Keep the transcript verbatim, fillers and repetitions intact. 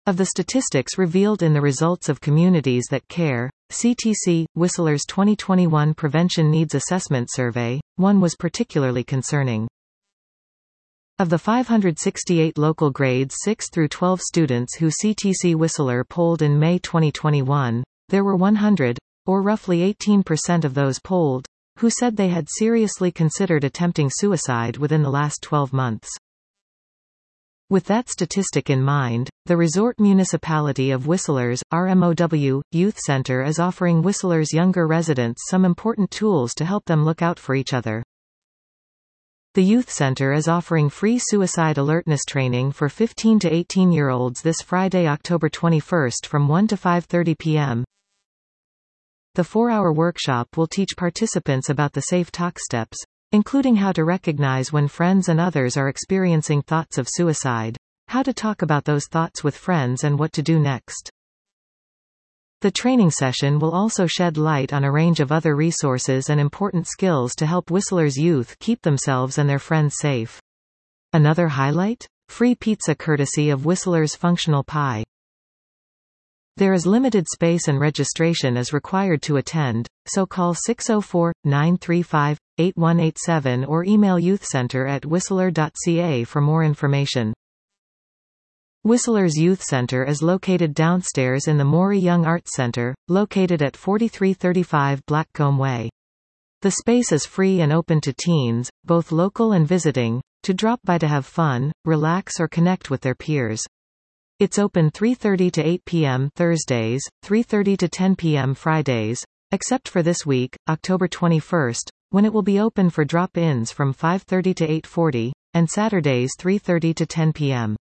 Of the statistics revealed in the results of Communities That Care, C T C, Whistler's twenty twenty-one Prevention Needs Assessment Survey, one was particularly concerning. Of the five hundred sixty-eight local grades six through twelve students who C T C Whistler polled in May twenty twenty-one, there were one hundred, or roughly eighteen percent of those polled, who said they had seriously considered attempting suicide within the last twelve months. With that statistic in mind, the Resort Municipality of Whistler's, R M O W, Youth Center is offering Whistler's younger residents some important tools to help them look out for each other. The Youth Center is offering free suicide alertness training for fifteen to eighteen-year-olds this Friday, October twenty-first from one to five thirty p m The four-hour workshop will teach participants about the Safe Talk steps, including how to recognize when friends and others are experiencing thoughts of suicide, how to talk about those thoughts with friends and what to do next. The training session will also shed light on a range of other resources and important skills to help Whistler's youth keep themselves and their friends safe. Another highlight? Free pizza courtesy of Whistler's Functional Pie. There is limited space and registration is required to attend, so call six oh four, nine three five, eight one eight seven or email youthcenter at whistler dot c a for more information. Whistler's Youth Center is located downstairs in the Maury Young Arts Center, located at forty-three thirty-five Blackcomb Way. The space is free and open to teens, both local and visiting, to drop by to have fun, relax or connect with their peers. It's open three thirty to eight p m Thursdays, three thirty to ten p m Fridays, except for this week, October twenty-first, when it will be open for drop-ins from five thirty to eight forty, and Saturdays three thirty to ten p m